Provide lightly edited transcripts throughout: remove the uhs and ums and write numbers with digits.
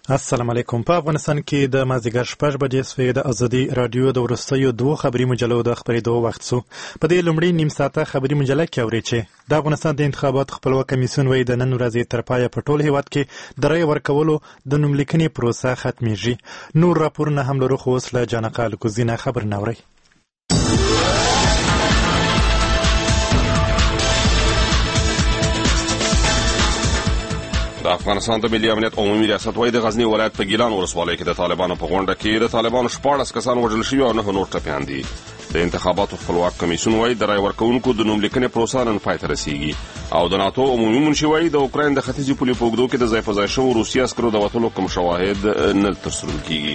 السلام علیکم. په افغانستان کې د مازدیګر 6 بجې سوی د ازادي رادیو د وروستیو 2 خبري مجلو د خبرېدو وخت سو. په دې لومړی نیم ساعته خبري مجله کې اوري چې د افغانستان د انتخابات خپلواک کمیسیون وایي د نن ورځې تر پایه په ټول هیواد کې د رای ورکولو د نوملیکنې پروسه ختمیږي. نور راپورونه هم لرو، خو اوس له جانقه الکوزینه خبر نه اورئ. د افغانستان د ملي امنیت عمومي ریاست وايي د غزنی ولایت په ګیلان ولسوالۍ کې د طالبانو په غونډه کې د طالبانو 14 کسان وژل شوي او 9 نور ټپیان دي. د انتخاباتو خپلواک کمیسیون وايي د رای ورکوونکو د نوملیکنې پروسه نن پای ته رسیږي او د ناتو عمومي منشي وايي د اوکراین د ختیځي پولې په اوږدو کې د ځای په ځای شوو روسي عسکرو د وتلو کوم شواهد نه ترسره کیږي.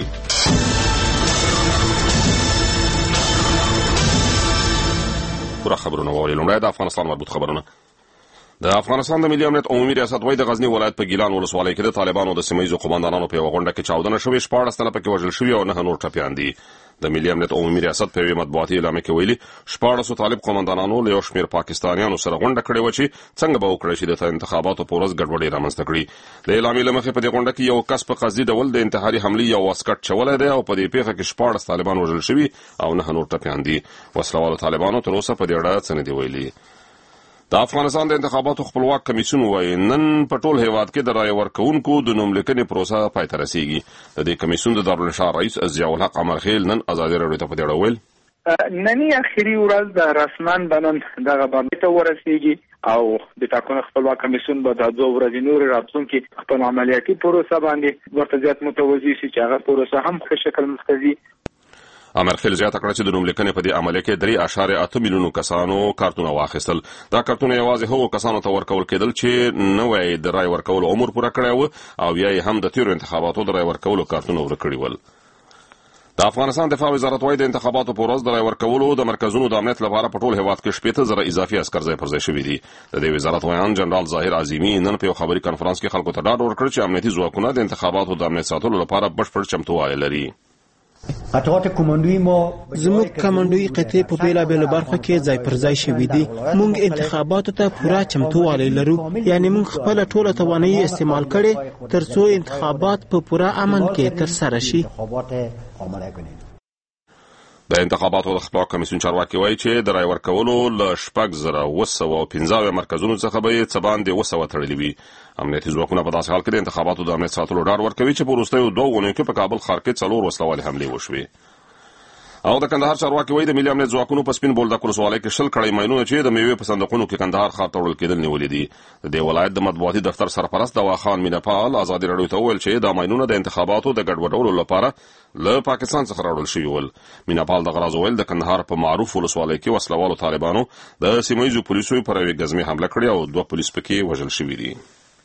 پوره خبرونه واورئ. لومړی د افغانستان مربوط خبرونه. د افغانستان د ملي امنیت عمومي ریاست وايي د غزنی ولایت په ګیلان ولسوالۍ کې د طالبانو د سیمه ییزو قوماندانانو په یوه غونډه کې چاودنه شوې، 14 تنه پکې وژل شوي او 9 نور ټپیان دي. د ملي امنیت عمومي ریاست په یوې مطبوعاتي اعلامیه کې ویلي 14 طالب قوماندانانو له یو شمېر پاکستانیانو سره غونډه کړې وه چې څنګه به وکړی شي د انتخاباتو په ورځ ګډوډي رامنځته کړي. د اعلامیې له مخې په دې غونډه کې یو کس په قصدي ډول د انتحاري حملې یو واسکټ چولی دی او په دې پیښه کې 14 طالبان وژل شوي او 9 نور ټپیان دي. وسلوالو طالبانو تر اوسه په دې اړه څه نه دي ویلي. د افغانستان د انتخاباتو خپلواک کمیسیون وايي نن په ټول هیواد کې د رای ورکوونکو د نوملیکنې پروسه پای ته رسیږي. د دې کمیسیون د دارالانشا رئیس ضیاء الحق امرخیل نن ازادي راډیو ته په دې اړه وویل نننی اخري ورځ د رسمان بنن دغه باندې ته ورسیږي او د ټاکنو خپلواک کمیسیون به د 2 ورځې نور راتلونکي خپل عملیاتي پروسه باندې ورته زیات متوجي شي چې هغه پروسه هم په شکل مستوي. امرخیل زیاته کړه چې د نوملیکنې په دې عملیه کې 3.8 میلیونو کسانو کارتونه واخیستل. دا کارتونه یوازې هغو کسانو ته ورکول کېدل چې نوی د رای ورکولو عمر پوره کړی و او یا یې هم د تیرو انتخاباتو د رای ورکولو کارتونه ورک کړي ول. د افغانستان دفاع وزارت وايي د انتخاباتو په ورځ د رای ورکولو د مرکزونو د امنیت لپاره په ټول هیواد کې 70,000 اضافي عسکر ځای پر ځای شوي دي. د دې وزارت ویان جنرال ظاهر عظیمي نن په یو خبري کنفرانس کې خلکو ته ډاډ ورکړ چې امنیتي ځواکونه د انتخاباتو د امنیت ساتلو لپاره بشپړ چمتووالی لري. زموږ کمانډوي قطعې په بیلابیلو برخو کې ځای پر ځای شوي دي. موږ انتخاباتو ته پوره چمتووالی لرو، یعنی موږ خپل ټوله توانایي استعمال کړې ترڅو انتخابات په پوره امن کې ترسره شي. د انتخاباتو د خپلواک کمیسیون چارواکي وایي چې د رای ورکولو له 6,915 مرکزونو څخه به یې څه باندې 200 تړلي وي. امنیتي ځواکونه په داسې حال کې د انتخاباتو د امنیت ساتلو ډاډ ورکوي چې په وروستیو 2 اونیو کې په کابل ښار کې 4 وسلوالې حملې وشوې. او د کندهار چارواکي وایي د ملي امنیت ځواکونو په سپین بولدک ولسوالۍ کې 20 کړۍ ماینونه چې د میوې په صندوقونو کې کندهار ښار ته وړل کېدل نیولي دي. د دې ولایت د مطبوعاتي دفتر سرپرست دوا خان میناپال ازادي راډیو ته وویل چې دا ماینونه د انتخاباتو د ګډوډولو لپاره له پاکستان څخه راوړل شوي ول. میناپال دغه راز وویل د کندهار په معروف ولسوالۍ کې وسلوالو طالبانو د سیمه ییزو پولیسو پر یوې ګزمې حمله کړې او 2 پولیس پکې وژل شوي دي.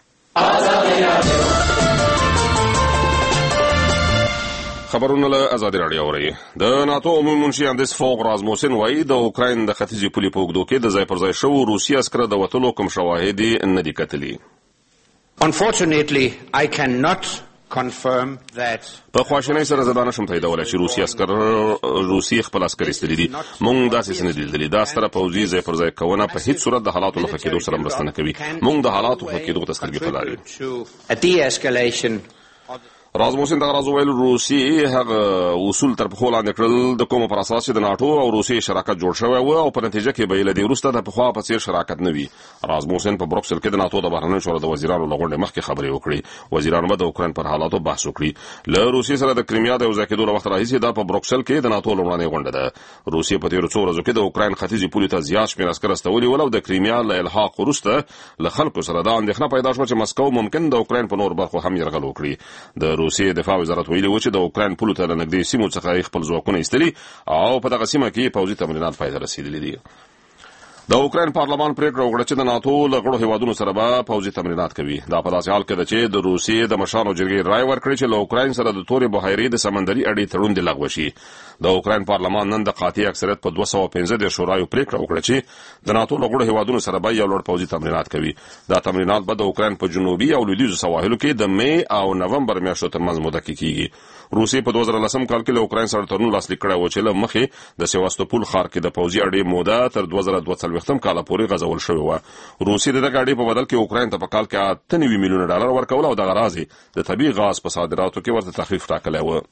خبرونه له ازادي راډیو اورئ. د ناتو عمومي منشي اندیس فوق رازموسن وايي د اوکراین د ختیځي پولې په اوږدو کې د ځای پر ځای شوو روسي عسکرو د وتلو کوم شواهد نه دي کتلي. Unfortunately, I cannot confirm that په خواشینۍ سره زه دا نشم تاییدولی چې روسي خپل عسکر ایستلي دي. موږ داسې څه نه دي لیدلي. دا ستره پوځي ځای پر ځای کونه په هیڅ صورت د حالاتو له ښه کېدو سره مرسته نه کوي. موږ د حالاتو ښه کېدو ته سترګې په لارو. رازموسن دغه راز ویل روسي هغه اصول تر پخوا لاندې کړل د کومو پر اساس چې د ناټو او روسي شراکت جوړ شوی و او په نتیجه کې به یې له دې وروسته د پخوا په څېر شراکت نه وي. رازموسن په بروکسل کې د ناټو د بهرنیو چارو د وزیرانو له غونډې مخکې خبرې وکړې. وزیرانو به د اوکراین پر حالاتو بحث وکړي. له روسي سره د کریمیا د یو ځای کېدو له وخته راهیسې دا په بروکسل کې د ناټو لومړنۍ غونډه ده. روسیې په تېرو څو ورځو کې د اوکراین ختیځي پولې ته زیات شمېر عسکر استولي ول او د کریمیا له الحاق وروسته له خلکو سره دا اندېښنه پیدا شوه چې مسکو ممکن د اوکراین په نور برخو هم یرغل وکړي. د روسیې دفاع وزارت ویلي و چې د اوکراین پولو ته له نږدې سیمو څخه خپل ځواکونه ایستلي او په دغه سیمه کې پوځي تمرینات پای ته رسېدلي دي. د اوکراین پارلمان پریکړه وکړه چې د ناتو له غړو هیوادونو سره به پوځي تمرینات کوي. دا په داسې حال کې ده چې د روسیې د مشرانو جرګې رای ورکړې چې له اوکراین سره د تورې بحیرې د سمندري اډې تړون دې لغوه شي. د اوکراین پارلمان نن د قاطع اکثریت په 215 د شورای پریکړه وکړه چې د ناتو له غړو هیوادونو سره به یو لوړ پوځي تمرینات کوي. دا تمرینات به د اوکراین په جنوبي او لویدیځو سواحلو کې د می او نومبر میاشتو ترمنځ موده کې کیږي. روسیې په 2010 کال کې له اوکراین سره تړون لاسلیک کړی و چې له مخې د سیواستوپول ښار کې د پوځي اډې موده تر 2022 کال پورې غځول شوې وه. روسیې د دغه اډې په بدل کې اوکراین ته په کال کې $98 میلیونه ورکول او دغه راز د طبیعي غاز په صادراتو کې ورته تخفیف ټاکلی و.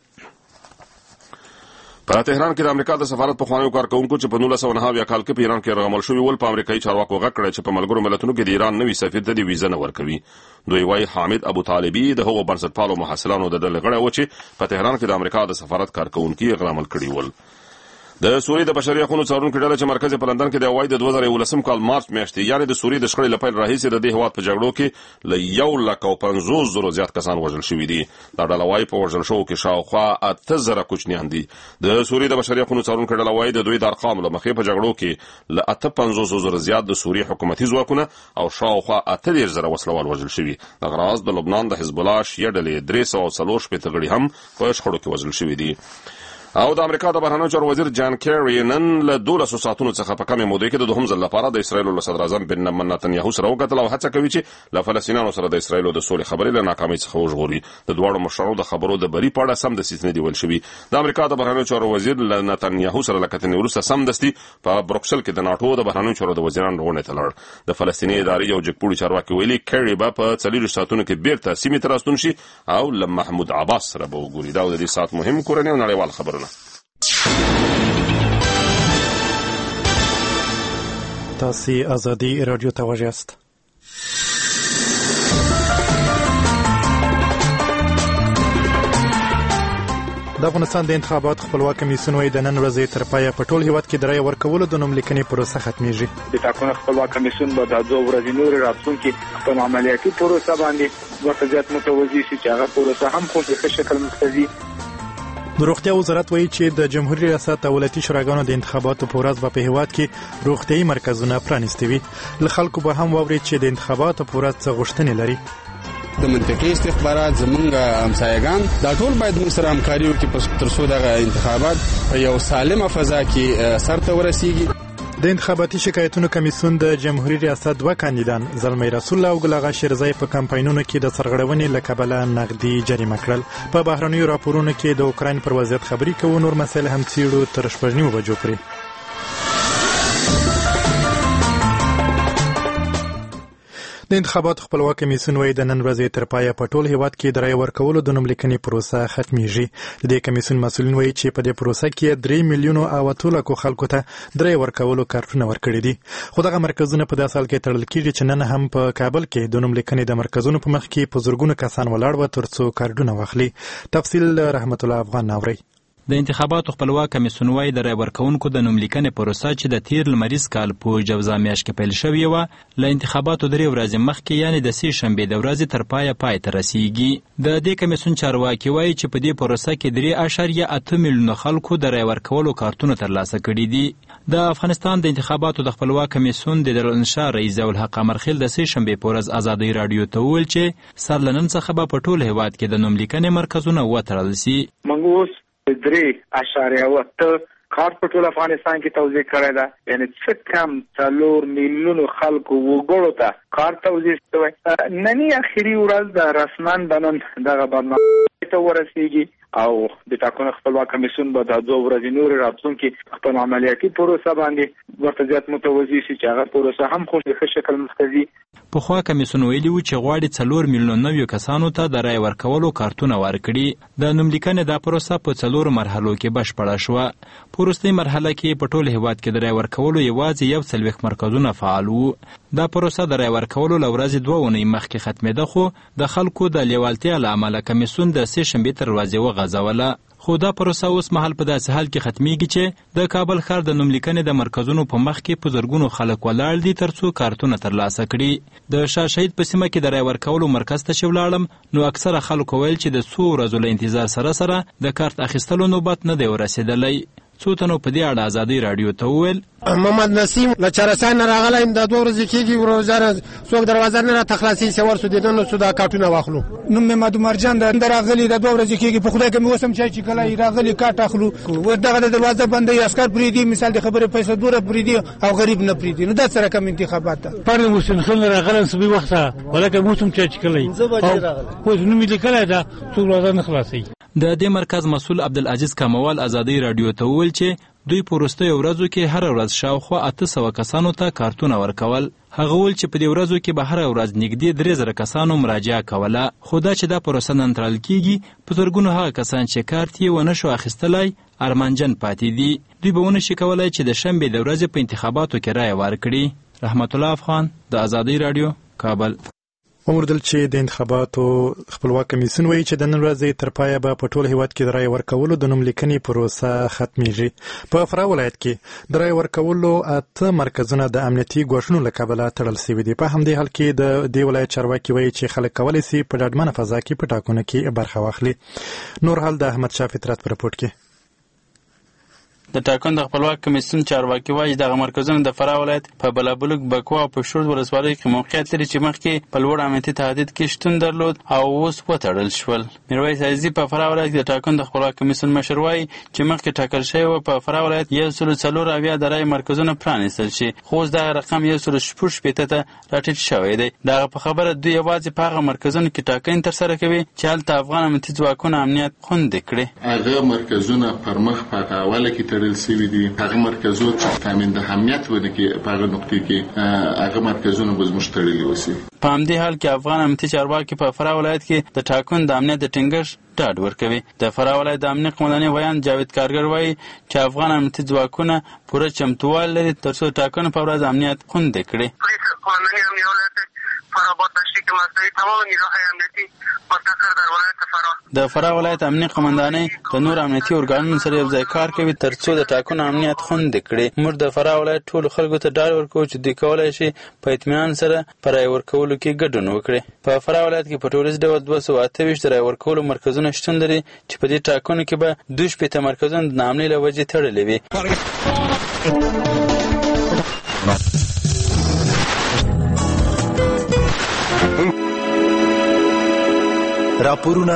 په تهران کې د امریکا د سفارت پخوانیو کارکونکو چې په 1990 کال کې په ایران کې یرغمل شوي ول په امریکایي چارواکو غږ کړی چې په ملګرو ملتونو کې د ایران نوي سفیر ته د ویزه نه ورکوي. دوی وايي حامد ابو طالبي د هغو بنسټپالو محصلانو د ډلې غړی و چې په تهران کې د امریکا د سفارت کارکونکي یرغمل کړي ول. د سوریې د بشري حقوقو څارونکو ډله چې مرکز په لندن کې د وای د 2011 کال مارچ میاشتې یعنی د سوریې د شخړې لپاره راهیسې د دې هیواد په جګړو کې ل 150,000 زیات کسان وژل شوي دي. دا ډله وای په وژل شوو کې شاوخوا 8,000 کوچنیان دي. د سوریې د بشري حقوقو څارونکو ډله وای د دوی د ارقام له مخې په جګړو کې ل 58,000 زیات د سوریې حکومتي ځواکونه او شاوخوا 8,000 وسلوال وژل شوي. د غراز د لبنان د حزب الله شیعه ډلې 340 غړي هم په شخړو کې وژل شوي دي. او د امریکا د بهرنیو چارو وزیر جان کیری نن له 12 ساعتونو څخه په کمې موده کې د دوهم ځل لپاره د اسرایل له صدر اعظم بنیامین نتنیاهو سره وکتل او هڅه کوي چې له فلسطینیانو سره د اسرایل د سولې خبرې له ناکامۍ څخه وژغوري. د دواړو مشرانو د خبرو د بری په اړه سم دستي نه دی ویل شوی. د امریکا د بهرنیو چارو وزیر له نتنیاهو سره له کتنې وروسته سم دستي په بروکسل کې د ناتو د بهرنیو چارو د وزیرانو غونډې ته لاړ. د فلسطیني ادارې یو جګپوړي چارواکي ویلي کیری به په 40 ساعتونو کې بیرته سیمې ته راستون شي او له محمود عباس سره به وګوري. دا د دې ساعت مهم کورنۍ او نړیوال خبرونه. تاسو ازادي رادیو ته وژاست. د افغانستان د انتخابات خپلواک کمیسیون وايي د نن ورځې تر پایه په ټول هیواد کې د رایې ورکولو د نوملیکنې پروسه ختمیږي. د ټاکنو خپلواک کمیسیون به د 2 ورځې نور راتلونکي په عملیاتي پروسه باندې ورته زیات متوجي شي چې هغه پروسه هم خو په شکل مختلفي. د روغتیا وزارت وایي چې د جمهوریت ریاست او ولایتي شوراګانو د انتخاباتو په ورځ په هیواد کې روغتیايي مرکزونه پرانیستي وي. له خلکو به هم واوري چې د انتخاباتو په ورځ څه غوښتنې لري. د منطقي استخبارات زمونږ همسایگان دا ټول باید موږ سره همکاري وکړي تر څو دغه انتخابات په یو سالمه فضا کې سرته ورسیږي. د انتخاباتي شکایتونو کمیسیون د جمهوریت ریاست 2 کاندیدان زلمی رسول الله او ګل شیرزای په کمپاینونو کې د سرغړونې له کبله نقدي جریمه کړل. په بهرنیو راپورونو کې د اوکراین پر وضعیت خبري کوو. نور مسایل هم څیړو تر 9 بجو پورې. د انتخاباتو خپلواک کمیسیون وايي د نن ورځې تر پایه په ټول هیواد کې د رایې ورکولو د نوملیکنې پروسه ختمیږي. د دې کمیسیون مسؤلین وايي چې په دې پروسه کې 3 میلیونه او 2 لکو خلکو ته د رایې ورکولو کارتونه ورکړي دي. خو دغه مرکزونه په داسې حال کې تړل کیږي چې نن هم په کابل کې د نوملیکنې د مرکزونو په مخ کې په زرګونو کسان ولاړ و ترڅو کارتونه واخلي. تفصیل رحمت الله افغان ناوري. د انتخاباتو خپلواک کمیسیون وايي د رای ورکوونکو د نوملیکنې پروسه چې د تیر لمریز کال په جوزا میاشت کې پیل شوې وه له انتخاباتو 3 ورځې مخکې یعنې د 3 شنبې د ورځې تر پای ته رسیږي. د دې کمیسیون چارواکي وايي چې په دې پروسه کې 3.8 میلیونه خلکو د رای ورکولو کارتونه ترلاسه کړي دي. د افغانستان د انتخاباتو د خپلواک کمیسیون د دارالانشا رئیس ضیاءالحق امرخیل د 3 شنبې په ورځ ازادي رادیو ته وویل چې سر له نن څخه به په ټول هیواد کې د نوملیکنې مرکزونه وتړل شي. 3.8 کار په ټول افغانستان کې توزیع کړی ده. یعنی څه کم 4 میلیونو خلکو وګړو ته کار توزیع شوی. نننی اخري ورځ د رسمن بنن دغه برنامه ته ورسیږي او د ټاکنو خپلواک کمیسیون به د 2 ورځې نور راتلونکي خپل عملیاتي پروسه باندې ورته زیات متوجي شي چې هغه پروسه هم خو په شکل مختلفي. پخوا کمیسیون ویلي و چې غواړي 4 میلیون نویو کسانو ته د رای ورکولو کارتونه ورکړي. د نوملیکنې دا پروسه په 4 مرحلو کې بشپړه شوه. په وروستۍ مرحله کې په ټول هیواد کې د رای ورکولو یوازې 40 مرکزونه فعال وو. دا پروسه د رای ورکولو له ورځې 2 اونۍ مخکې ختمېده خو د خلکو د لیوالتیا له امله کمیسیون د 3 شنبې تر ورځې وغځوله. خو دا پروسه اوس مهال په داسې حال کې ختمیږي چې د کابل ښار د نوملیکنې د مرکزونو په مخ کې په زرګونو خلک ولاړ دي ترڅو کارتونه ترلاسه کړي. د شاه شهید په سیمه کې د رای ورکولو مرکز ته چې ولاړم نو اکثره خلکو ویل چې د څو ورځو له انتظار سره د کارت اخیستلو نوبت نه دی ورسېدلی. څو تنو په دې اړه ازادي رادیو ته وویل محمد نسیم له چرسان راغلی د 2 ورځې کېږي روزانه څوک دروازه نه تخلاصي سور سو دي نو سودا کارتونه واخلو نو محمد مرجان د راغلی د 2 ورځې کېږي په خدای کې مې وسم چې کله راغلی کارت اخلو و دغه دروازه بندي عسكر پریدي مثال د خبره پیسې دوره پریدي او غریب نه پریدي نو دا سره کوم انتخابات پر مسلم خل راغلن سبي وخته ولکه موسم چې کله خو نو مې لیکل دا څو ورځې نه خلاصي د دې مرکز مسؤل عبدالعزیز کاموال ازادي رادیو ته وویل چې دوی په وروستیو ورځو کې هر ورځ شاوخوا 800 کسانو ته کارتونه ورکول. هغه وویل چې په دې ورځو کې به هر ورځ نږدې 3000 کسانو مراجعه کوله، خو دا چې دا پروسه نن تړل کېږي په زرګونو هغه کسان چې کارت یې ونه شو اخیستلی ارمانجن پاتې دي. دوی به ونه شي کولی چې د شنبې د ورځې په انتخاباتو کې رایه ورکړي. رحمت الله افغان، د ازادي رادیو، کابل. وموردل چې د انتخاباتو خپلواک کمیسیون وایي چې د نن ورځې تر پایه به په ټول هیواد کې د رایې ورکولو د نوملیکنې پروسه ختمیږي. په فراه ولایت کې د رایې ورکولو 8 مرکزونه د امنیتي ګواښونو له کبله تړل شوي دي. په همدې حال کې د دې ولایت چارواکي وایي چې خلک کولی شي په ډاډمنه فضا کې په ټاکنو کې برخه واخلي. نور حال د احمد شاه فطرت په رپورټ کې. د ټاکنو د خپلواک کمیسیون چارواکي وایي دغه مرکزونه د فراه ولایت په بلابلوک، بکوا او پشور ولسوالیو کې موقعیت لري چې مخکې په لوړ امنیتي تهدید کې شتون درلود او اوس وتړل شول. میرویس عزیزي په فراه ولایت کې د ټاکنو د خپلواک کمیسیون مشر وایي چې مخکې ټاکل شوی و په فراه ولایت 140 د رایې مرکزونه پرانیستل شي، خو اوس دغه رقم 116 ته راټیټ شوی دی. دغه په خبره دوی یوازې په هغه مرکزونو کې ټاکنې ترسره کوي چې هلته افغان امنیتي ځواکونه امنیت خوندي کړي. هغه مرکزونه پر مخ په اوله کې تړل شوي دي. هغه مرکزونه چې تامین د امنیت ونه کې په هغه نقطې کې هغه مرکزونه به زموږ تړلي وسی. په همدې حال کې افغان امنیتي چارواکي په فراه ولایت کې د ټاکنو د امنیت د ټینګښت ډاډ ورکوي. د فراه ولایت د امنیت قومندانۍ ویان جاوید کارګر وایي چې افغان امنیتي ځواکونه پوره چمتووالی لري تر څو ټاکنو په ورځ امنیت خوندي کړي. د فراه ولایت امنیت قومندانۍ د نور امنیتي ارګانونو سره یو ځای کار کوي تر څو د ټاکنو امنیت خوندي کړي. موږ د فراه ولایت ټولو خلکو ته ډاډ ورکوو چې دوی کولی شي په اطمینان سره په رایې ورکولو کې ګډون وکړي. په فراه ولایت کې په ټولیز ډول 228 د رایې ورکولو مرکزونه شتون لري چې په دې ټاکنو کې به 2 مرکزونه د ناامنۍ له وجې تړلي وي. راپورونه،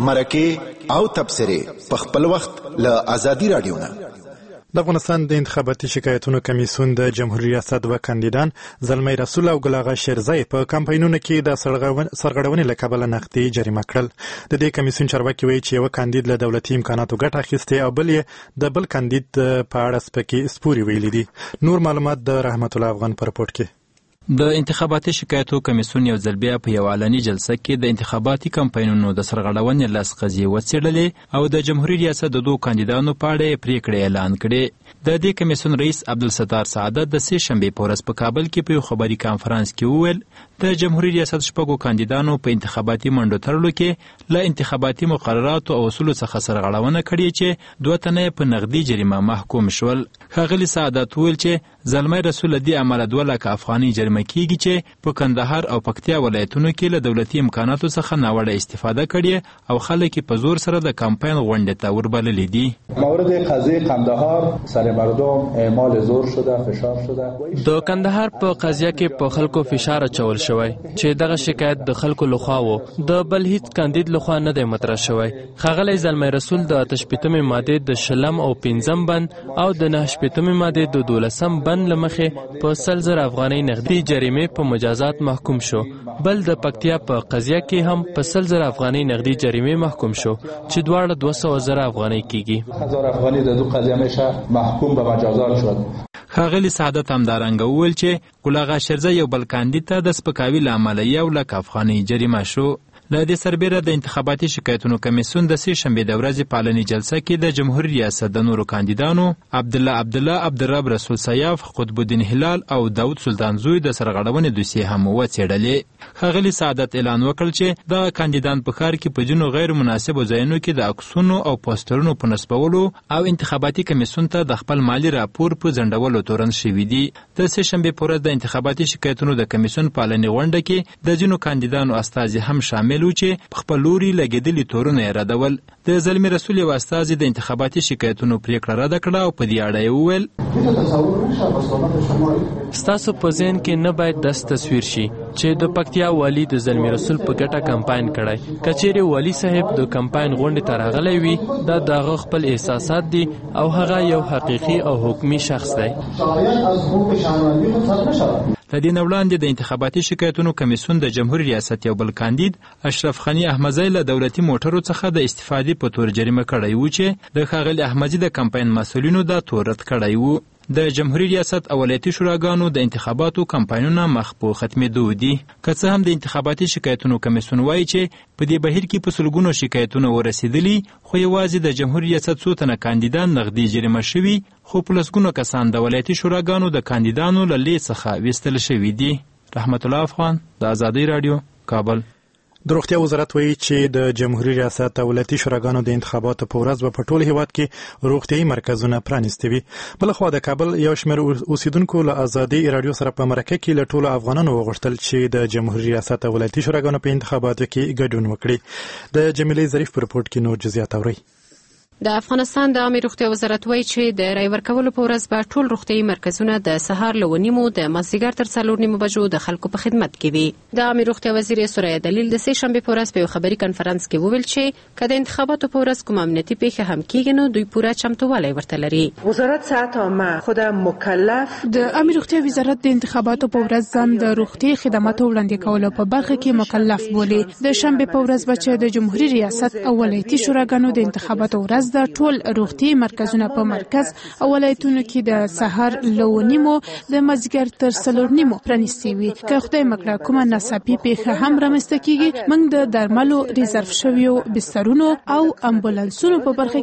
مرکې او تبصرې په خپل وخت له ازادي رادیو نه. د افغانستان د انتخاباتي شکایتونو کمیسیون د جمهوریت ریاست و کاندیدان زلمی رسول او ګل اغا شیرزی په کمپاینونو کې د سرغړونې له کبله نقدي جریمه کړل. د دې کمیسیون چارواکي وایي چې یو کاندید له دولتي امکاناتو ګټه اخیستې او بل یې د بل کاندید په اړه سپکې سپورې ویلي دي. نور معلومات د رحمت الله افغان په رپورټ کې. د انتخاباتي شکایتو کمیسیون یو ځل بیا په یو علني جلسه کې د انتخاباتي کمپاینونو د سرغړونې لس قضیې وڅېړلې او د جمهوریت ریاست د 2 کاندیدانو په اړه پریکړې اعلان کړې. د دې کمیسیون رئیس عبدالستار سعادت د 3 شنبې په ورځ په کابل کې په یو خبري کانفرنس کې وویل د جمهوریت ریاست 6 کاندیدانو په انتخاباتي منډو تړلو کې له انتخاباتي مقرراتو او اصولو څخه سرغړونه کړې چې 2 تنه په نقدي جریمه محکوم شول. ښاغلي سعادت وویل چې زلمی رسول دې عمله 2 لک افغاني جریمه کیږي چې په کندهار او پکتیا ولایتونو کې له دولتي امکاناتو څخه ناوړه استفاده کړې او خلک په زور سره د کمپاین غونډې ته وربللي دي. مورد قضیه قندهار سر مردم اعمال زور شده، فشار شده. د کندهار په قضیه کې په خلکو فشار اچول شوی چې دغه شکایت د خلکو لخوا و، د بل هیڅ کاندید لخوا نه دی مطرح شوی. ښاغلی زلمی رسول د 8 ماده د 20 او 15 بند او د 9 ماده د 12 بند لمخې په 100,000 افغانۍ نقدي جریمه په مجازات محکوم شو. بل د پکتیا په قضیه کې هم په 100,000 افغانۍ نقدي جریمه محکوم شو چې دواړه 200,000 افغانۍ کیږي. 1000 افغانۍ د 2 قضیه میشه محکوم به مجازات شد. ښاغلي سعادت همدارنګه وویل چې ګل اغا شیرزی یو بل کاندید ته د سپکاوي له امله 1 لک افغانۍ جریمه شو. له دې سربیره د انتخاباتي شکایتونو کمیسیون د 3 شنبې د ورځې په علني جلسه کې د جمهوریت ریاست د نورو کاندیدانو عبدالله عبدالرب رسول سیاف، قطب الدین هلال او داود سلطان زوی د سرغړونې دوسیې هم وڅېړلې. ښاغلي سعادت اعلان وکړ چې دغه کاندیدان په ښار کې په ځینو غیر مناسبو ځایونو کې د عکسونو او پوسټرونو په نصبولو او انتخاباتي کمیسیون ته د خپل مالي راپور په ځنډولو تورن شوي دي. د 3 شنبې په ورځ د انتخاباتي شکایتونو د کمیسیون په علني غونډه کې د ځینو کاندیدانو استازي هم شامل ویلو چې په خپل لوري لګېدلي تورونه یې ردول. د زلمي رسول یو استازي د انتخاباتي شکایتونو پریکړه رد کړه او په دې اړه یې وویل ستاسو په ذهن کې نه باید داسې تصویر شي چې د پکتیا والي د زلمي رسول په ګټه کمپاین کړی. که چیرې والي صاحب د کمپاین غونډې ته راغلی وي دا د هغه خپل احساسات دي او هغه یو حقیقي او حکمي شخص دی. لدې نه وړاندې د انتخاباتي شکایتونو کمیسیون د جمهوریت ریاست یو بل کاندید اشرف غنی احمدزی له دولتي موټرو څخه د استفادې په تور جریمه کړی و چې د ښاغلي احمدزي د کمپاین مسؤلینو دا تور رد کړی و. د جمهوریت ریاست اولیتي شوراګانو د انتخاباتو کمپاینونه مخ په ختمېدو دي. که څه هم د انتخاباتي شکایتونو کمیسیون وایي چې په دې بهیر کې په سلګونو شکایتونه ورسېدلي خو یوازې د جمهوریت ریاست څو تنه کاندیدان نغدي جریمه شوي خو په لسګونو کسان د ولایتي شوراګانو د کاندیدانو له لیست څخه ویستل شوي دي. رحمت الله افغان د آزادۍ راډیو کابل. د روغتیا وزارت وایي چې د جمهوریت ریاست ولایتي شوراګانو د انتخاباتو په ورځ به په ټول هیواد کې روغتیايي مرکزونه پرانیستي وي. بلخوا د کابل یو شمېر اوسیدونکو له آزادۍ راډیو سره په مرکه کې له ټولو افغانانو وغوښتل چې د جمهوریت ریاست ولایتي شوراګانو په انتخاباتو کې ګډون وکړي. د جمیلې ظریف په رپورټ کې نور جزئیات اورئ. د افغانستان د عامه روغتیا وزارت وایي چې د رای ورکولو په ورځ به ټول روغتیايي مرکزونه د سهار له 9:30 د مازدیګر تر 4:30 بجو د خلکو په خدمت کې وي. د عامه روغتیا وزیر سوریا دلیل د سه شنبه په ورځ په خبري کانفرنس کې وویل چې کله انتخاباتو په ورځ کوم امنیتي پیښه هم کېږي نو دوی پوره چمتووالی ورته لري. وزارت ساعت عامه خود مکلف د عامه روغتیا وزارت د انتخاباتو په ورځ ځان د روغتي خدماتو وړاندې کولو په برخه کې مکلف بولي. د شنبه په ورځ به د جمهوریت ریاست ولایتي شوراګانو د انتخاباتو ورځ د ټول روغتي مرکزونه په مرکز او ولایتونو کې د سحر له 9:30 د مازدیګر تر 4:30 پرانیستي وي. که خدای مکړه کومه ناڅاپي پیښه هم رامنځته کیږي موږ د درملو ریزرو شویو بسترونو او امبولانسونو په برخه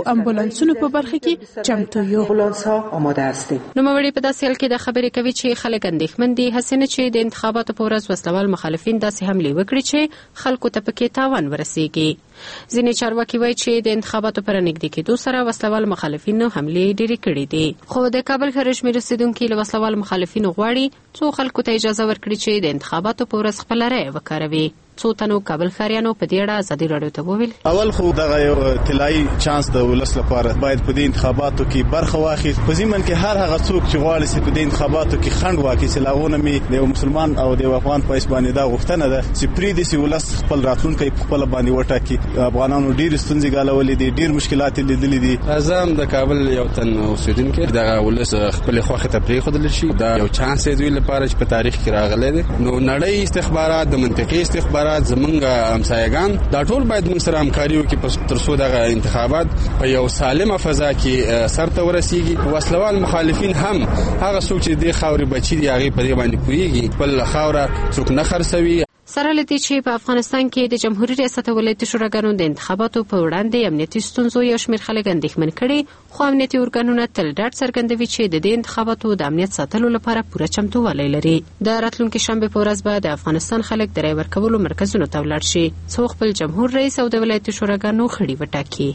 کې چمتو یو. امبولانس‌ها آماده هستیم. نوموړي په داسې حال کې د خبرې کوي چې خلک اندېښمن دي حسنه چې د انتخاباتو په ورځ وسلوال مخالفین داسې حملې وکړي چې خلکو ته پکې تاوان ورسیږي. ځینې چارواکي وایي چې د انتخاباتو پر نږدې کېدو سره وسلوال مخالفینو حملې ډېرې کړې دي. خو د کابل ښار شمېر اوسېدونکي له وسلوال مخالفینو غواړي څو خلکو ته اجازه ورکړي چې د انتخاباتو په ورځ خپله رایه وکاروي. څو تنو کابل ښاریانو په دې اړه ازادي راډیو ته وویل اول خو دغه یو طلایي چانس د ولس لپاره باید په دې انتخاباتو کې برخه واخلي. په ځمن کې هر هغه څوک چې غواړي چې په دې انتخاباتو کې خنډ واکړي چې لاغونه می د مسلمان او د افغان په اسبانې دا غوښتنه ده چې پری دې ولس خپل راتلونکي په خپل باندې وټاکي. افغانانو ډېر ستونزې غالولې دي، ډېر مشکلات لیدلې دي. اعظم د کابل یو تن اوسیدونکو دغه ولس خپل خوخه ته پری خودل شي دا یو چانس دی لپاره چې په تاریخ کې راغلی دی. نو نړۍ استخبارات د منطقي استخبارات زمونږ همسایگان دا ټول باید موږ سره همکاري وکړي تر څو دغه انتخابات په یو سالمه فضا کې سرته ورسیږي. وسلوال مخالفین هم هغه څوک چې د خاورې بچي دی هغه په دې باندې پوهیږي خپل خاوره څوک نه خرڅوي. سره لدې چې په افغانستان کې د جمهوریت ریاست ولایتي شوراګانو د انتخاباتو په وړاندې امنیتي ستونزو یو شمېر خلک اندېښمن کړي خو امنیتي ارګانونه تل ډاډ څرګندوي چې د دې انتخاباتو د امنیت ساتلو لپاره پوره چمتووالی لري. د راتلونکي شنبه په ورځ به د افغانستان خلک د رای ورکولو مرکزونو ته ولاړ شي څو خپل جمهور رئیس او د ولایتي شوراګانو خړي وټاکي.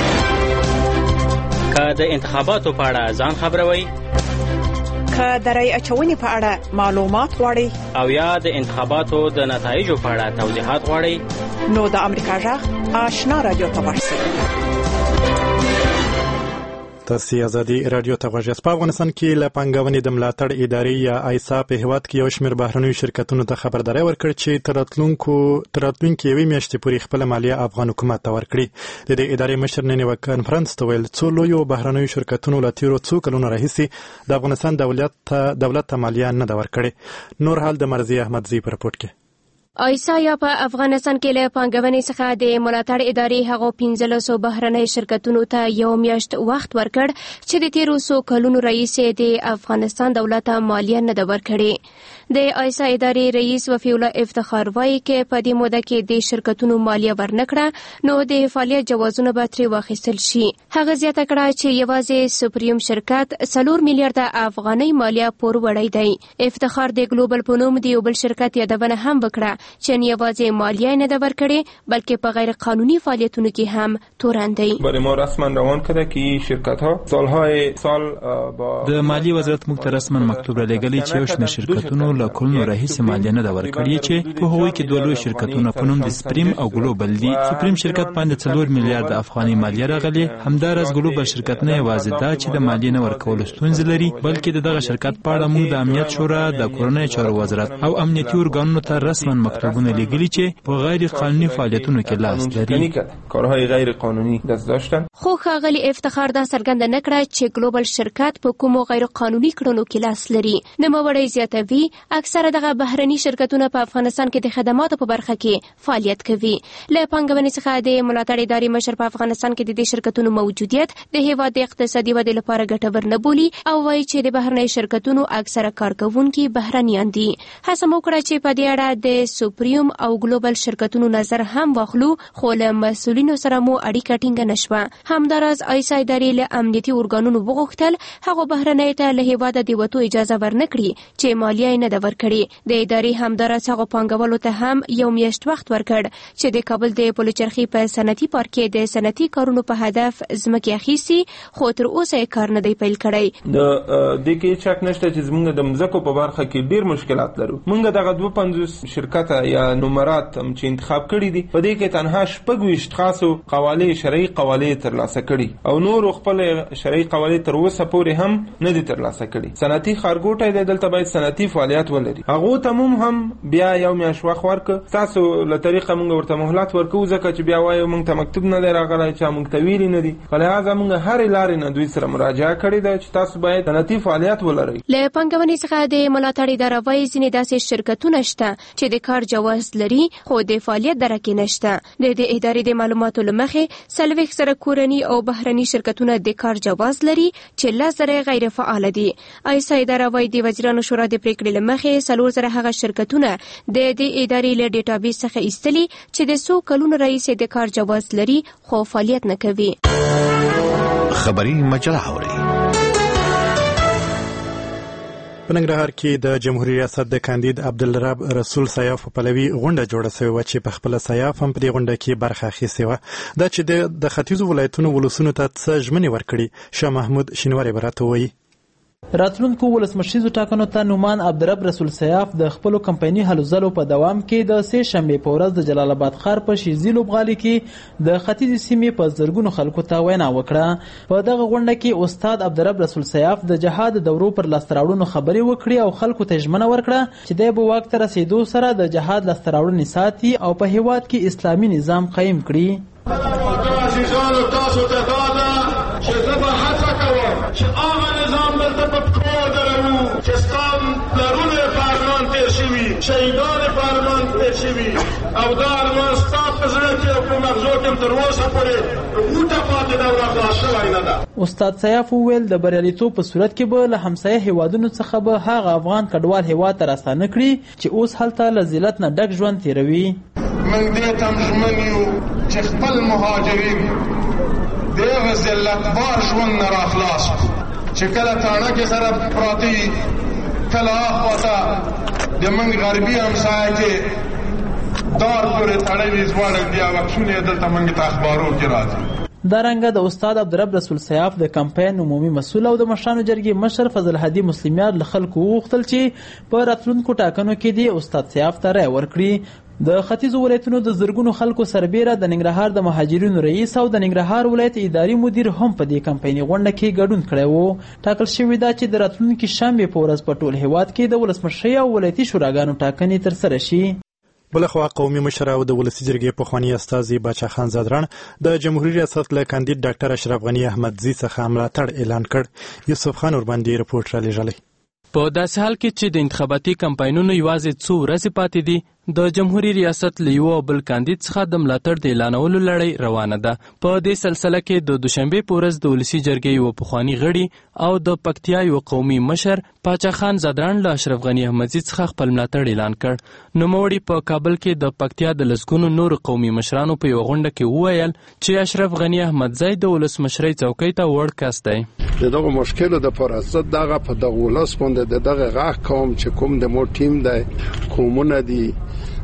که د انتخاباتو په اړه ځان خبروي، که د رای اچونې په اړه معلومات غواړئ او یا د انتخاباتو د نتایجو په اړه توضیحات غواړئ نو د امریکا غږ آشنا رادیو ته ورشئ. تاسو آزادي رادیو ته غوږ یاست. په افغانستان کې له پانګونې د ملاتړ ادارې یا ایسا په هیواد کې یو شمېر بهرنیو شرکتونو ته خبرداری ورکړ چې تر راتلونکي یوې میاشتې پورې خپل مالیه افغان حکومت ته ورکړي. د دې ادارې مشر نن یو کانفرنس ته ویل څو لویو بهرنیو شرکتونو له تیرو څو کلونو راهیسې د افغانستان دولت ته مالیه نه ده ورکړې. نور حال د مرضی احمدزی په رپورټ کې. ایسا یا په افغانستان کې له پانګونې څخه د ملاتړ ادارې هغو 1500 بهرنۍ شرکتونو ته یو میاشت وخت ورکړ چې د تیرو څو کلونو رئیس د افغانستان دولت ته مالیه نه ده ورکړې. د ایسا ادارې رئیس وفي الله افتخار وایي چې په دې موده کې د شرکتونو مالیه ورنکړه نو د فعالیت جوازونه به ترې واخیستل شي. هغه زیاته کړه چې یوازې سپریم شرکت 4 میلیارډ افغانۍ مالیه پور وړی دی. افتخار د ګلوبل په نوم د یو بل شرکت یادونه هم وکړه چین یوازې مالیه نه ده ورکړې بلکې په غیر قانوني فعالیتونو کې هم تورن دی. برای ما رسما روان کرده که این شرکت ها سالهای سال با د مالیې وزارت موږ ته رسما مکتوب را لېږلی چې یو شمېر شرکتونو له کلونو راهیسې مالیه نه ده ورکړې چې په هغوی کې دوه لوی شرکتونه په نوم د سپریم او ګلوبل دي. سپریم شرکت باندې 4 میلیارډ افغاني مالیه راغلې. همداراز ګلوبل شرکت نه یوازې دا چې د مالیې نه ورکولو ستونزې لري بلکې دغه شرکت په اړه موږ د امنیت شورا د کورنیو چارو وزارت او امنیتي ارګانونو ته رسما مکتوبونه لیږلي چې په غیر قانوني فعالیتونو کې لاس لري. کارهای غیر قانونی دست داشتن. خو ښاغلي افتخار دا څرګنده نه کړه چې ګلوبل شرکت په کومو غیر قانوني کړنو کې لاس لري. نوموړی زیاتوي اکثره دغه بهرني شرکتونه په افغانستان کې د خدماتو په برخه کې فعالیت کوي. له پانګونې څخه د ملاتړ ادارې مشر په افغانستان کې د دې شرکتونو موجودیت د هیواد د اقتصادي ودې لپاره ګټور نه بولي او وایي چې د بهرني شرکتونو اکثره کارکوونکي بهرنیان دي. هڅه مو کړه چې په دې اړه د سپریم او ګلوبل شرکتونو نظر هم واخلو خو له مسؤلینو سره مو اړیکه ټینګه نشوه. همداراز ایسا ادارې له امنیتي ارګانونو وغوښتل هغه بهرنۍ ته له هیواده د وتو اجازه ورنکړي چې مالیه نه ده ورکړي. د ادارې همداراز هغه پانګوالو ته هم یو میاشت وخت ورکړ چې د کابل د پلچرخي په صنعتي پارک کې د صنعتي کارونو په هدف ځمکې اخیستي خو تر اوسه یې کار نه دی پیل کړی. د دې کې شک نشته چې زموږ د مځکو په برخه کې ډیر مشکلات لرو. موږ دغه 250 شرکت یا نمرات چې انتخاب کړي دي په دې کې تنها 26 خاصو قوالې شرعي قوالې ترلاسه کړي او نور خپل شرعي قوالې تر اوسه پورې هم نه دي ترلاسه کړي. صنعتي خارګوټي د دلته باید صنعتي فعالیت ولري. هغه تموم هم بیا یو میاشت وخت ورکړه. تاسو له طریقه موږ ورته مهلت ورکو ځکه چې بیا وایو موږ ته مکتوب نه دی راغلی چې موږ ته ویلي نه دي. لهدا موږ هر لارې نه دوی سره مراجعه کړې ده چې تاسو باید صنعتي فعالیت ولرئ. له پانګونې څخه د ملاتړ اداره وايي ځینې داسې شرکتونه شته چې د کار جواز لري خو د فعالیت درکې نشته. د دې ادارې د معلوماتو له مخې 40 سره کورني او بهرني شرکتونه د کار جواز لري چې 10 غیر فعال دي. ایسا اداره وايي د وزیرانو شورا د پریکړې له مخې 4 هغه شرکتونه د دې ادارې له ډیټابیس څخه ایستلي چې د 100 کلونو رئیس د کار جواز لري خو فعالیت نه کوي. خبری مجله اوري. په ننګرهار کې د جمهوریت ریاست د کاندید عبدالرب رسول سیاف په پلوي غونډه جوړه شوې و چې په خپل سیاف هم په دې غونډه کې برخه اخیستې و. دا چې د ختیځو ولایتونو ولسونو ته څه ژمنې ورکړي شاه محمود شینواری براته وایي. راتلونکو ولسمشریزو ټاکنو ته نومان عبدالرب رسول سیاف د خپل کمپایني هلو ځلو په دوام کې د سه شنبه په ورځ د جلال آباد ښار په شیرزي لوبغالي کې د ختیځ سیمې په زرګونو خلکو ته وینا وکړه. په دغه غونډه کې استاد عبدالرب رسول سیاف د جهاد دورو پر لاسته راوړنو خبرې وکړې او خلکو ته ژمنه ورکړه چې د واک ته رسیدو سره د جهاد لاسته راوړنې ساتي او په هیواد کې اسلامي نظام قایم کړي. عزیزانو تاسو ته دا ده چې زه به هڅه کوم چې هغه نظام دلته په پښو درو چې ستاسو پلرونه په ارمان تېر شوي شهیدان په ارمان تېر شوي او دا ارمان ستاسو په زړه کې او په مغزو کې تر اوسه پورې غوټه پاتې ده او راخلاص شوی نه ده. استاد سیاف وویل د بریالیتوب په صورت کې به له همسایه هیوادونو څخه به هغه افغان کډوال هیواد ته راستانه کړي چې اوس هلته له ذلت نه ډک ژوند تېروي. موږ دې ته ژمن یو چې خپل مهاجرین دغه ذلتبار ژوند نه راخلاص چې کله تاڼه کې سره پراته کله اخواته د موږ غربي همسایه کې دار پورې تړلي ځوانک دي او عکسونه یې دلته موږ ته اخبارو کې راځي. دارنګه د استاد عبدالرب رسول سیاف د کمپاین عمومي مسؤل او د مشرانو جرګې مشر فضل هادي مسلمیار له خلکو وغوښتل چې په راتلونکو ټاکنو کې د استاد سیاف ته رای ورکړي. د ختیځو ولایتونو د زرګونو خلکو سربیره د ننګرهار د مهاجرینو رئیس او د ننګرهار ولایت اداري مدیر هم په دې کمپایني غونډه کې ګډون کړی و. ټاکل شوې ده چې د راتلونکي شنبې په ورځ په ټول هیواد کې د ولسمشرۍ او ولایتي شوراګانو ټاکنې ترسره شي. بلخوا قومي مشر او د ولسي جرګې پخوانی استازي باچا خان زادران د جمهوریت ریاست له کاندید ډاکټر اشرف غنی احمدزي څخه ملاتړ اعلان کړ. یوسف خان ورباندې رپورټ را لېږلی. په داسې حال کې چې د انتخاباتي کمپاینونو یوازې څو ورځې پاتې دي د جمهوریت ریاست له یو بل کاندید څخه د ملاتړ د اعلانولو لړۍ روانه ده. په دې سلسله کې د دوشنبه په ورځ د ولسي جرګې یو پخوانی غړي او د پکتیا یو قومي مشر باچا خان زادران له اشرف غنی احمدزي څخه خپل ملاتړ اعلان کړ. نوموړي په کابل کې د پکتیا د لسګونو نور قومي مشرانو په یو غونډه کې وویل چې اشرف غنی احمدزي د ولسمشرۍ څوکۍ ته وړ کس دی. دغه مشکل د فرصت دغه په دغه ولس باندې دغه غاښ کوم چې کوم د مو ټیم دی کومونه دي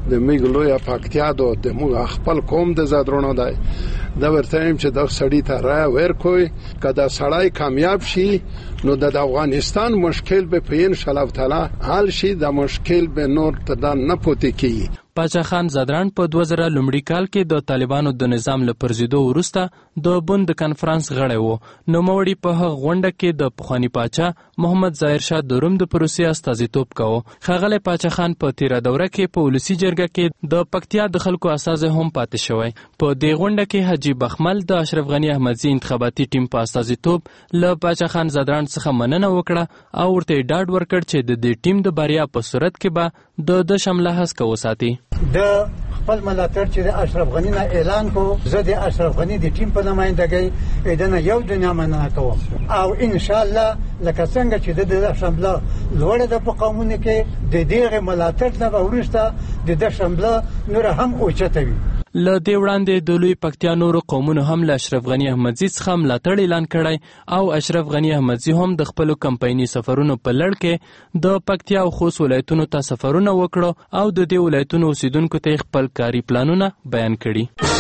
د میګ لوی پکتیا د موږ خپل قوم د زادرونو دی دا ورته چې د سړی ته راه ورکوي کدا سړی کامیاب شي نو د افغانستان مشکل به په ان شاء الله تعالی حل شي د مشکل به نور ته نه پوتې کی پاچا خان زادران په 2000 لومړي کال کې د طالبانو د نظام له پرځېدو وروسته د بند کنفرانس غړی و. نوموړي په هغه غونډه کې د پخواني پاچا محمد ظاهر شاه د روم د پروسې استازیتوب کاوه. ښاغلی پاچا خان په تیره دوره کې په ولسي جرګه کې د پکتیا د خلکو استازی هم پاتې شوی. په دې غونډه کې حاجي بخمل د اشرف غني احمدزي انتخاباتي ټیم په استازیتوب له پاچا خان زادران څخه مننه وکړه او ورته ډاډ ورکړ چې د دې ټیم د بریا په صورت کې به د شمله هڅه وساتي. د خپل ملاتړ چې د اشرف غني نه اعلان کو زه د اشرف غني د ټیم په نمائندګۍ ادنه یو دنیا مننه کوم او ان شاء الله لکه څنګه چې د شمله لوړه د قانون کې د دې ملاتړ نه ورسته د شمله نور هم اوچته وي. له دې وړاندې د لوی پکتیا نورو قومونو هم له اشرف غني احمدزي څخه ملاتړ اعلان کړی او اشرف غني احمدزي هم د خپلو کمپایني سفرونو په لړ کې د پکتیا او خوست ولایتونو ته سفرونه وکړو او د دې ولایتونو اوسیدونکو ته خپل کاري پلانونه بیان کړي.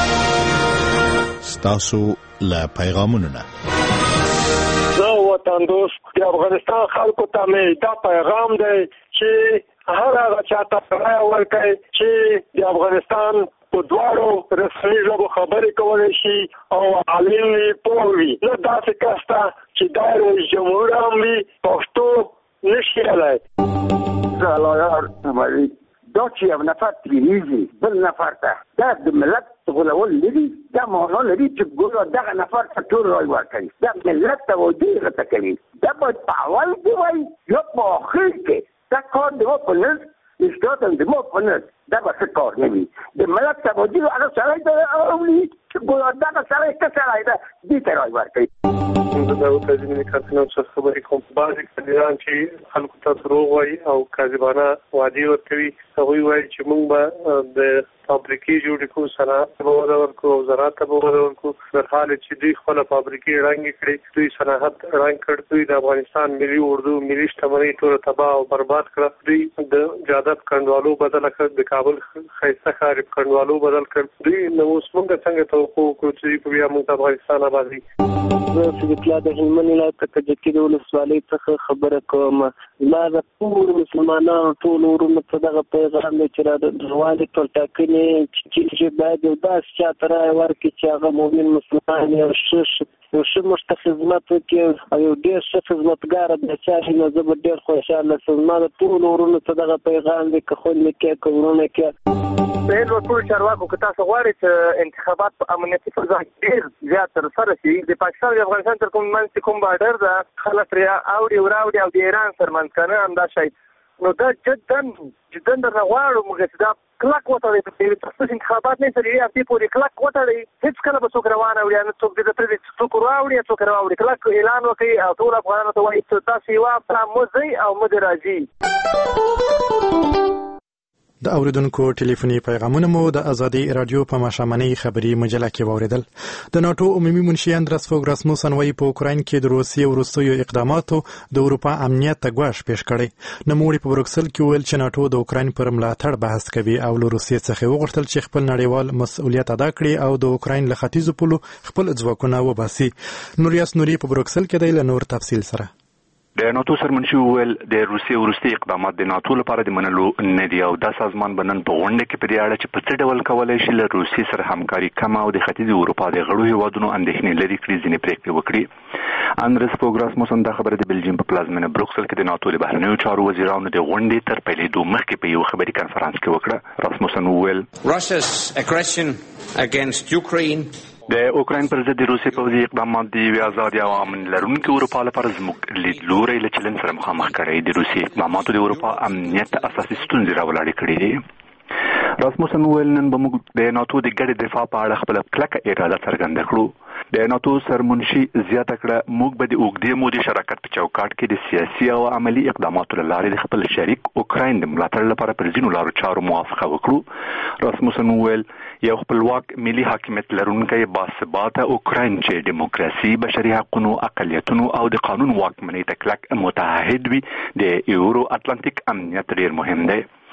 ستاسو له پیغامونو نه زه وطن دوست د افغانستان خلکو ته مې دا پیغام دی چې هر هغه چاته رایه ورکړي چې د افغانستان په دواړو رسمي ژبو خبرې کولی شي او عالم وي پوه وي نه داسې کس ته چې دا رئیس جمهور هم وي پښتو نشي ویلی. زه علایار عمري دا چې یو نفر ترېږي بل نفر ته دا د ملت غولول لري دا معنا لري چې ګوره دغه نفر ته ټول رای ورکوي دا ملت توجه غته کوي دا باید په اول کې وایي یا په آخر کې دا کار د ما په نظر استادم د ما په نظر دا به څه کار نه وي د ملت توجه هغه سړی ته اولي چې ګوره دغه سړی ښه سړی ده دې ته رای ورکوي. د داود لازمي کارتونو څخه خبرې کوم. بعضې کاندیدان چې خلکو ته دروغ وایي او کاذبانه وعدې ورکوي هغوی وایي چې موږ به د فابریکې جوړې کړو صنعت ته به وده ورکړو او زراعت ته به وده ورکړو در حال چې دوی خپله فابریکې ړنګې کړې دوی صنعت ړنګ کړ دوی د افغانستان ملي اردو ملي شتمنۍ ټوله تباه او برباد کړه دوی د جادب کنډوالو بدله کړ د کابل ښایسته ښار یې کنډوالو بدل کړ دوی نو اوس موږ څنګه توقع وکړو چې دوی په بیا موږ ته افغانستان ابادوي. زه صدیق الله د هلمند ولایت کجکي د ولسوالۍ څخه خبره کوم. زما د ټولو مسلمانانو ټولو ورونو ته دغه پیغام دی چې را د روانې ټولټاکنې چې باید یو داسې چاته رایه ورکړي چې هغه مؤمن مسلمان یو ښه مشته خدمت وکړي او یو ډېر ښه خدمتګاره بچا شي نو زه به ډېر خوشحاله شم. زما د ټولو ورونو ته دغه پیغام دی که خویندې کې که ورونه کې د هیڅ ټول چارواکو که تاسو غواړئ چې انتخابات په امنیتي فضا کې ډېر زیات ترسره شي د پاکستان او افغانستان تر کوم منځ کوم بارډر ده خلک پرې اوړي وراوړي او د ایران سره منځ که نه همدا شی نو دا جدا درنه غواړو موږ چې دا کلک وتړئ تاسو انتخابات نه سره یې هفتې پورې کلک وتړئ هېڅ کله به څوک روان اوړي نه څوک د پرې څوک راوړي څوک راوړي کلک اعلان وکړي او ټول افغانانو ته وایي چې تاسو یوه هفته مه ځئ او مه دې راځي. د اوریدونکو ټلیفوني پیغامونه مو د ازادي رادیو په ماښامنۍ خبري مجله کې واوریدل. د ناتو عمومي منشي اندرس فوګ راسموسن وايي په اوکراین کې د روسیې وروستیو اقداماتو د اروپا امنیت ته ګواښ پیښ کړی. نوموړي په بروکسل کې ویل چې ناتو د اوکراین پر ملاتړ بحث کوي او له روسیې څخه وغوښتل چې خپل نړیوال مسؤلیت ادا کړي او د اوکراین له ختیځو پولو خپل ځواکونه وباسي. نوریاس نوري په بروکسل کې دی له نور تفصیل سره. د ناتو سرمنشي وویل د روسیې وروستي اقدامات د ناتو لپاره د منلو نه دي او دا سازمان به نن په غونډه کې په دې اړه چې په څه ډول کولی شي له روسیې سره همکاري کمه او د ختیځې اروپا د غړو هېوادونو اندېښنې لرې کړي ځینې پرېکړې وکړي. اندرس فوګ راسموسن دا خبره د بلجیم په پلازمینه بروکسل کې د ناتو د بهرنیو چارو وزیرانو د غونډې تر پیلېدو مخکې په یو خبري کنفرانس کې وکړه. راسموسن وویل Russia's aggression against Ukraine د اوکراین پر ضد د روسیې پوځي اقدامات د یوې ازادې او امن لرونکې اروپا لپاره زموږ لیدلوری له چلن سره مخامخ کړی. د روسیې اقداماتو د اروپا امنیت ته اساسي ستونزې راولاړې کړي دي. راسموسن وویل نن به موږ د ناتو د ګډې دفاع په اړه خپله کلکه اراده څرګنده کړو. د ناتو سرمنشي زیاته کړه موږ به د اوږدې مودې شراکت په چوکاټ کې د سیاسي او عملي اقداماتو له لارې د خپل شریک اوکراین د ملاتړ لپاره پر ځینو لارو چارو موافقه وکړو. راسموسن وویل یو خپلواک ملي حاکمیت لرونکی باثباته اوکراین چې دیموکراسي بشري حقونو اقلیتونو او د قانون واکمنۍ ته کلک متعهد وي د یورو اتلانتیک امنیت ډیر مهم دی.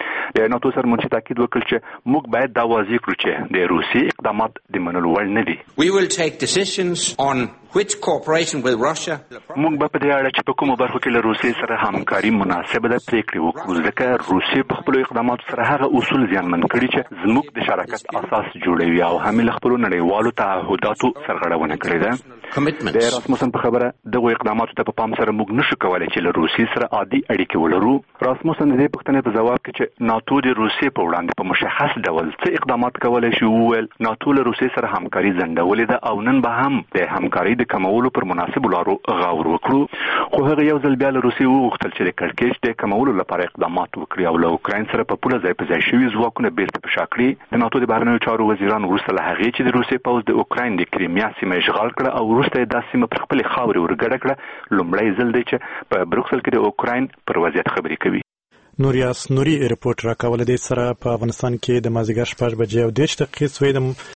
د ناتو سرمنشي تاکید وکړ چې موږ باید دا واضح کړو چې د روسي اقدامات د منلو وړ نه دي. We will take decisions on which cooperation with Russia. موږ به په دې اړه چې په کومو برخو کې له روسي سره همکاري مناسبه ده پریکړې وکړو، ځکه روسي په خپلو اقداماتو سره هغه اصول زیانمن کړي چې زموږ د شراکت اساس جوړوي او هم له خپلو نړیوالو تعهداتو سرغړونه کړې ده. د راسموسن په خبره دغه اقداماتو ته په پام سره موږ نشو کولای چې له روسي سره عادي اړیکې ولرو. راسموسن د دې پوښتنې په ځواب کې چې ناتو د روسي په وړاندې په مشخص ډول څه اقدامات کولای شي وویل ناتو له روسي سره همکاري ځنډولې ده او نن به هم د همکاري د کمولو پر مناسبو لارو غور وکړو. خو هغه یو ځل بیا له روسي وغوښتل چې د کړکېچ د کمولو لپاره اقدامات وکړي او له اوکراین سره په پوله ځای په ځای شوي ځواکونه بیرته په شا کړي. د ناتو د بهرنیو چارو وزیران وروسته له هغې چې د روسي پوځ د اوکراین د کریمیا سیمه اشغال کړه او وروسته یې دا سیمه پر خپلې خاورې ورګډه کړه، لومړی ځل دی چې په بروکسل کې د اوکراین پر وضعیت خبرې کوي. نوریاس نوري ریپورت راکول د سره په افغانستان کې د مازیګر 6:30 سوی د